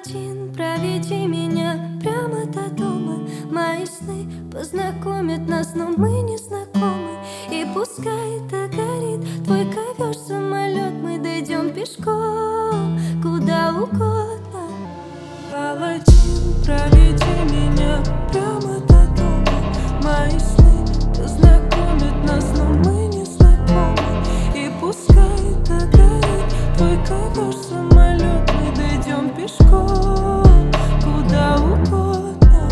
Алладин, проведи меня прямо до дома. Мои сны познакомят нас, но мы не знакомы. И пускай догорит твой ковер-самолет, мы дойдем пешком куда угодно. Алладин, проведи меня прямо до дома. Мои сны познакомят нас, но мы не знакомы. И пускай догорит твой ковер-самолет, мы дойдем пешком куда угодно.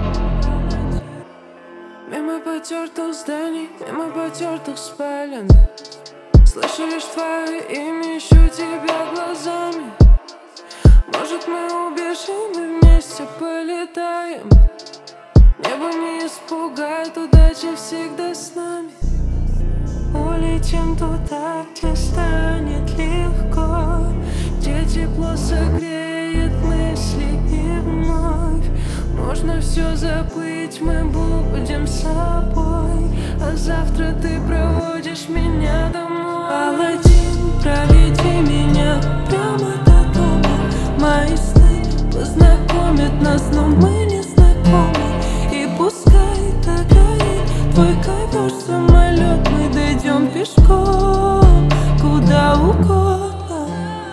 Мимо потертых зданий, мимо потертых спален, слышу лишь твое имя, ищу тебя глазами. Может, мы убежим и вместе полетаем. Небо не испугает, удача всегда с нами. Улетим туда, где станет легко, где тепло согреет мысли и вновь Можно все забыть, мы будем собой, а завтра ты проводишь меня домой. Алладин, проведи меня прямо до дома. Мои сны познакомят нас, но мы не знакомы. И пускай догорит твой ковер-самолет, мы дойдем пешком куда угодно.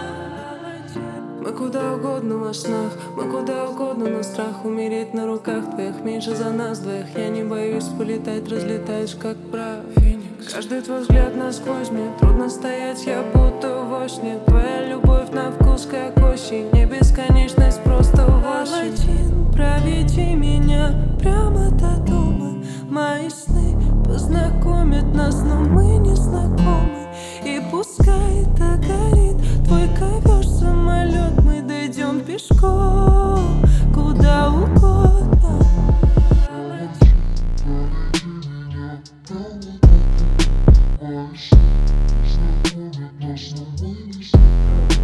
Мы куда угодно во снах, мы куда угодно на страх. Умереть на руках твоих меньше за нас двоих. Я не боюсь полетать, разлетаюсь как прах. Каждый твой взгляд насквозь, мне трудно стоять, я будто во сне. Твоя любовь на вкус как осень, не бесконечность, просто осень. Алладин, проведи меня прямо до дома. Мои сны познакомят нас, но мы не знакомы. И пускай догорит твой ковер-самолет, мы дойдем пешком куда угодно.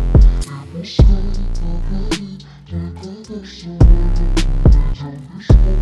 Пускай догорит твой ковер-самолет, мы дойдем пешком.